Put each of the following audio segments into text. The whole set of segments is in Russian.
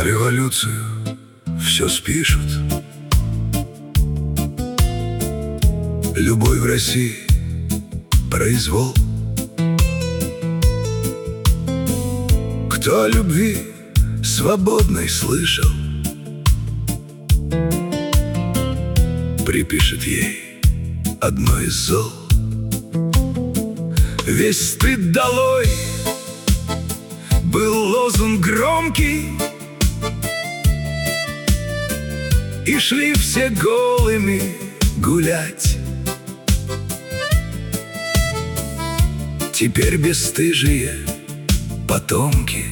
На революцию все спишут. Любовь в России — произвол. Кто о любви свободной слышал, припишет ей одно из зол. Весь стыд долой был лозунг громкий, и шли все голыми гулять. Теперь бесстыжие потомки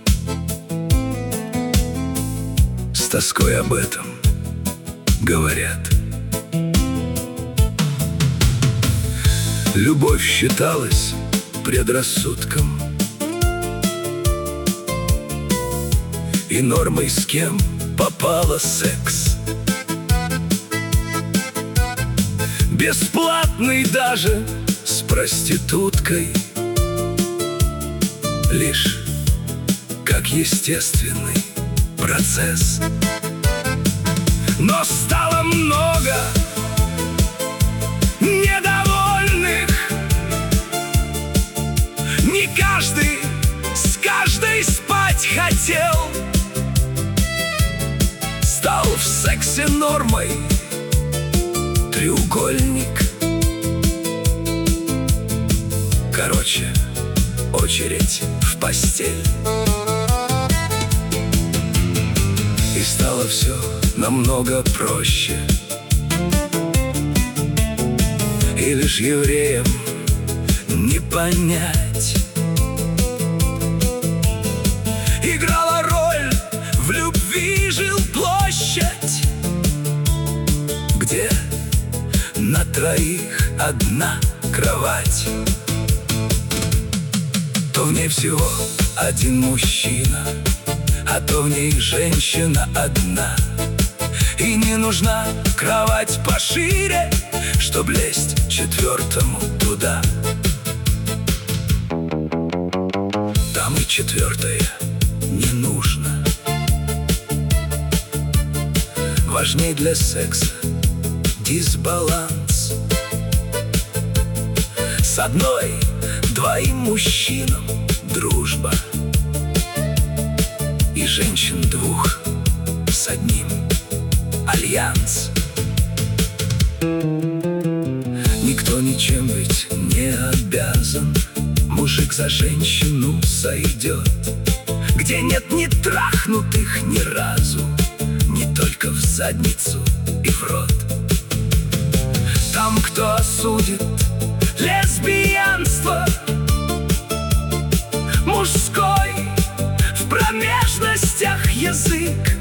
с тоской об этом говорят. Любовь считалась предрассудком и нормой, с кем попало секс. Бесплатный даже с проституткой, лишь как естественный процесс. Но стало много недовольных. Не каждый с каждой спать хотел. Стал в сексе нормой треугольник. Короче, очередь в постель. И стало все намного проще. И лишь евреям не понять. Играла роль в любви жилплощадь, где на троих одна кровать. То в ней всего один мужчина, а то в ней женщина одна. И не нужна кровать пошире, чтоб лезть четвертому туда. Там и четвертое не нужно. Важней для секса дисбаланс. С одной-двоим мужчинам дружба, и женщин двух с одним альянс. Никто ничем ведь не обязан. Мужик за женщину сойдет. Где нет ни трахнутых ни разу, не только в задницу и в рот. Там, кто осудит лесбиянство мужской, в промежностях язык,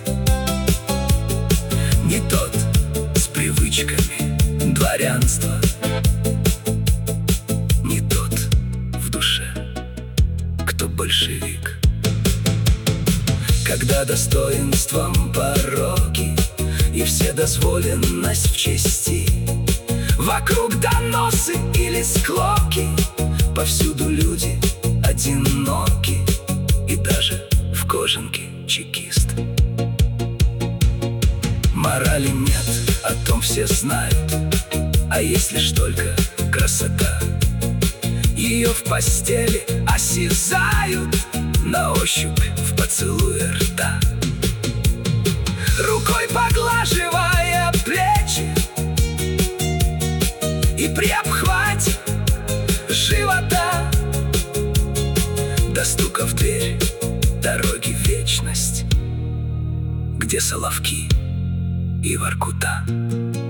не тот с привычками дворянства, не тот в душе, кто большевик. Когда достоинством пороки и вседозволенность в чести, вокруг доносы или склоки, повсюду люди одиноки, и даже в кожанке чекист. Морали нет, о том все знают. А есть лишь только красота. Ее в постели осязают, на ощупь в поцелуе рта. Рукой поглаживая плечи и при обхвате живота, до стука в дверь дороги в вечность, где соловки и воркута.